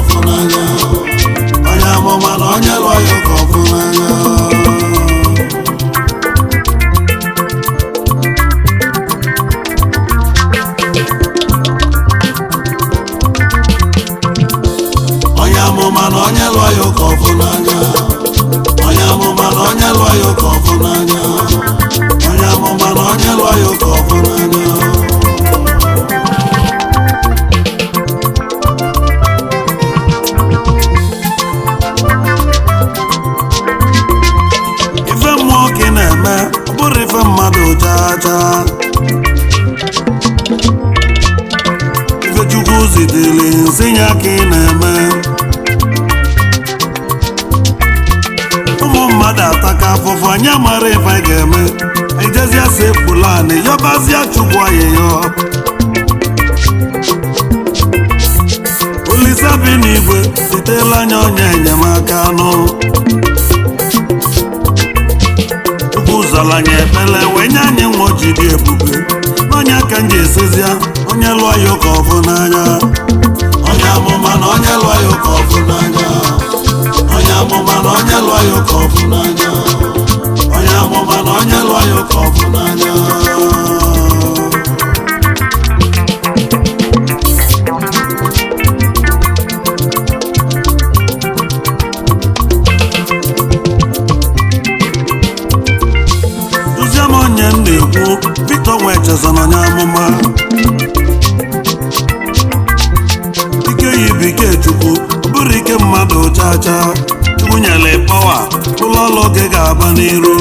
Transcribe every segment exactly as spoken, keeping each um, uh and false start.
ọfụnanya onye amụma na onye lụọ ya ụka ọfụnanya onye amụma na onye lụọ ya ụka ọfụnanya onye amụma na onye lụọ ya ụka ọfụnanya onye amụma na onye lụọ ya ụka ọfụnanya ife mmụọ ka ị na-eme ọ bụrụ ife mmadụ chacha ife Chukwu zidili nsị ya ka ị na-eme ụmụ mmadụ ataka afụfụ anyị amara ife anyị ga-eme ejezia se Fulani yọbazia Chukwu ayịyọ Olise bi n'igwe sitela anya onye enyemaka nụ Chukwu zara anyị ekpele wee nye anyị nwa ji dị ebube n'onye aka m ji esizia onye lụọ ya ụka ọfụnanya onye amụma na onye lụọ ya ụka ọfụnanya onye amụma na onye lụọ ya ụka ọfụnanya onye amụma na onye lụọ ya ụka ọfụnanya duzie m onye m na-ekwu Victor Nwecheze na onye amụma ike yi bụ ike Chukwu ọ bụrụ ike mmadụ chacha Chukwu nyere pawa ụlọ ọrụ gị ga-aba n'iru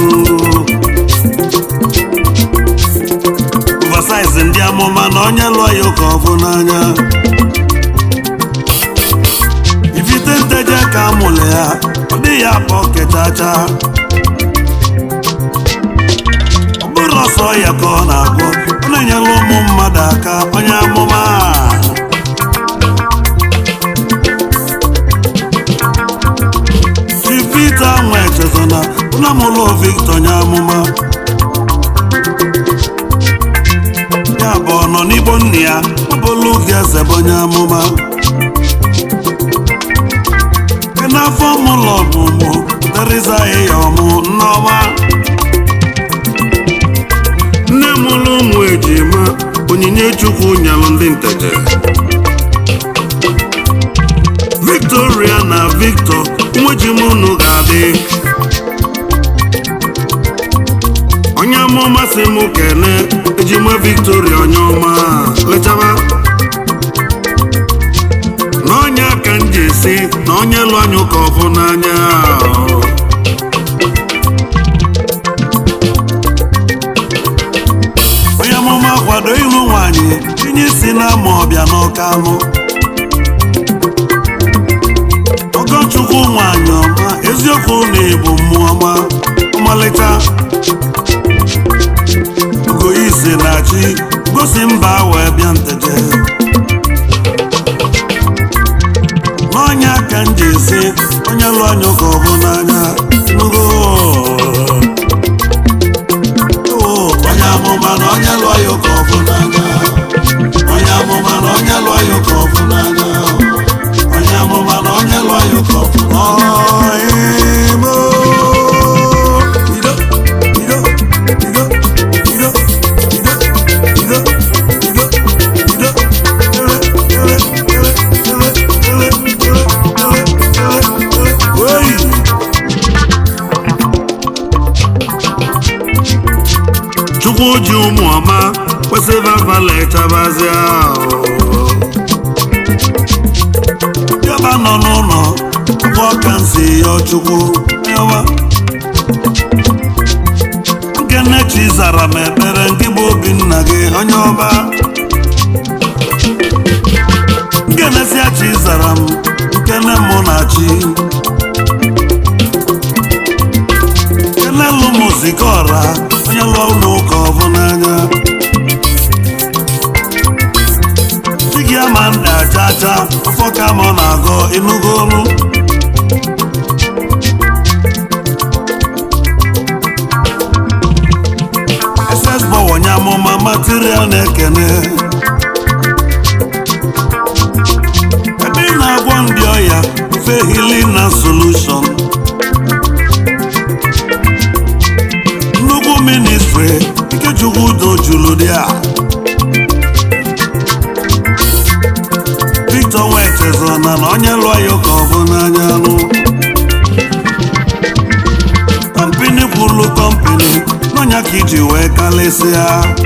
oversize ndị amụma na onye lụọ ya ụka ọfụnanya ifite nteje ka amụlụ ya ọ dịghị akpọ kechacha ọ bụrụ ọsọ ya ka ọ na-agwọ ọ na-enyere ụmụ mmadụ aka onye amụma Victor Nwecheze na ụlọmụlụ Victor onye amụma ya bụ ọ nọ n'Igbo nne ya ọ bụlụ gị eze bụ onye amụma n'afọ mụlọ ọmụmụ Teresa ya ọmụ nneọma nne mụlụ ụmụ ejima onyinye Chukwu nyalụ ndị nteje Victoria na Victor ụmụejimunu ga-adị onye amụma si mụ kene ejima Victoria onye ọma lechaba na onye aka m ji esi na onye lụ anya ụka ọfụnanya onye amụma kwado ịlụ nwanyị tinye isi na ama ọbịa n'ọka anụ Chukwu nwanyị ọma eziokwu na-ebu mmụọ ọma ọmalịcha ugoyi ise na chi gosi mba wee bịa nteje n'onye aka m ji esi onye lụọ anya ụka ọfụnanya nugo onye amụma na onye lụọ ya ụka ọfụnanya onye amụma na onye lụọ ya ụka ọfụnanya onye amụma na onye lụọ ya ụka ọfụnanya Chukwu ji ụmụ ọma kwesịrị abalị chabazia yaba nọ n'ụlọ ụgwọ ka nsi ya Chukwu yawa nkene chi zara m ekpere nke bụ Obinna gị onye ọba nkenesia chi zara m nkene mụ na chi kenelu muzika ọra onye lụọ ụlọ ụka ọfụnanya chigi ama ndị achacha afọ ka ma ọ na-agọ ịnụgo olu S S Boy onye amụma material na-ekene ebe ị na-agwọ ndị Ife healing na solution nnukwu ministry Ikechukwu udo julu dị a Victor Nwechezona na onye lụọ ya ka ọ bụ n'anya anụ company kwulu company n'ọnya ka iji wee kalịsịa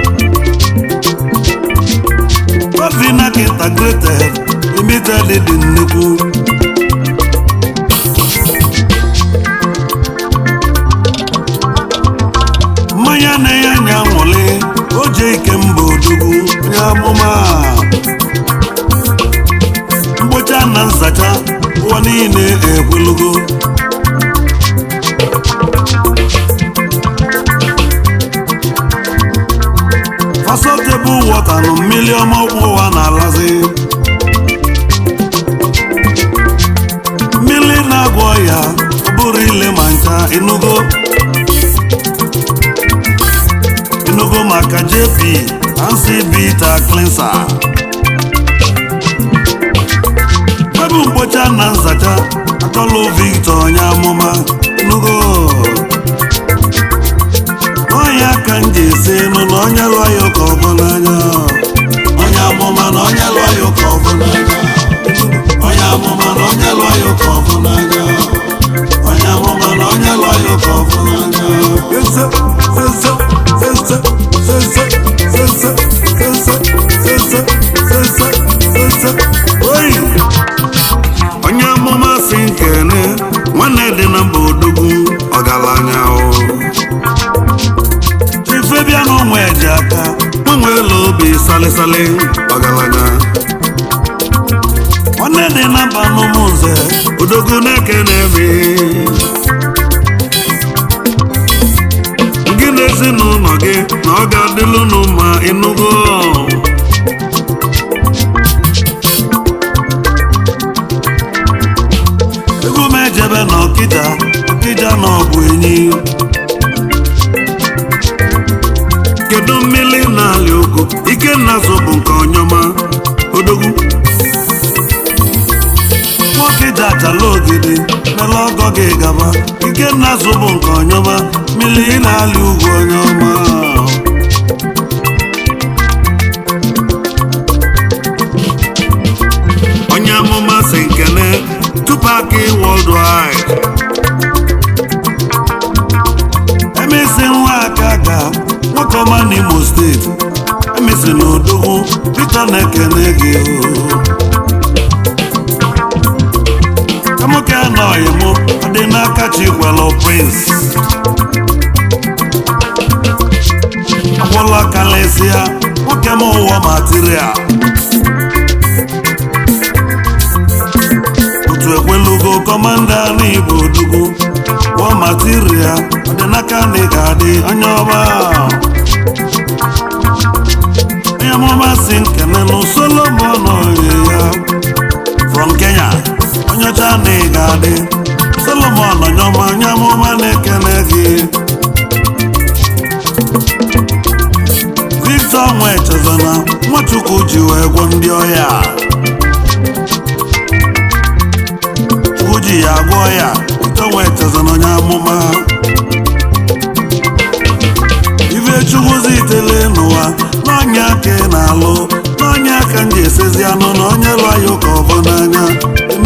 Pavinac Integrated Limited dị nnukwu mmanya na-enye anya nwụli oje ike mba odogwu onye amụma mgbocha na nzacha ụwa niile ekwelugo Fasotable water na mmiri ọma ụwa na-alazi mmiri na-agwọ ya ọ bụrụ ile ma ncha inugo inugo maka J P Ansi Bita Cleanser ebe mgbocha na nzacha akọlụ Victor onye amụma inugo onye aka m ji esi enu na onye lụọ ya ka ọ bụ n'anya onye amụma na onye lụọ ya ka ọ bụ n'anya onye amụma na onye lụọ ya ka ọ bụ n'anya onye amụma na onye lụọ ya ka ọ bụ n'anya ese ese ese ese ese ese ese ese oyi onye amụma si nkene nwanne dị na mba odogwu ọgaranya o Ifebia n'onwe eji aka nwenwela obi salisali ọgaranya nwanne dị na mba n'ụmụnze odogwu na-eke na-eme gị na ezinụlọ gị na ọ ga-adịlụ n'ụma ịnụgo ego m ejebe na ọkịja ọkịja na ọbụ enyi kedu mmiri na-alị ogo Ikenna Zobo nke Onyoma odogwu ọkịja achala ogidi mele ọgọ gị gaba Ikenna Zobo nke Onyoma mmiri na-alị ugwu Onyoma onye amụma si nkene Tupac Worldwide emesi nwa aka ga nwoke ọma n'Imo steeti emesi na odogwu Peter na-ekene gị ka nwoke anọghị mụ ọ dị n'aka Chikwelu Prince agwụla kalịsịa nwoke m ụwa material otu ekwelugo kọmanda n'Igbo odogwu wọ material ọ dị n'aka na ị ga-adị onye ọma onye amụma si nkene nụ Solomon oye ya from Kenya onye ọcha na ị ga-adị Solomon onye ọma onye amụma na-ekene gị Victor Nwechezona Nwachukwu ji wee gwọ ndị ọya Chukwu ji ya agwọ ya Victor Nwechezona onye amụma ife Chukwu zitele n'ụwa n'ọnya ka ị na-alụ n'ọnya ka m ji esezi anụ na onye lụọ ya ka ọ bụ n'anya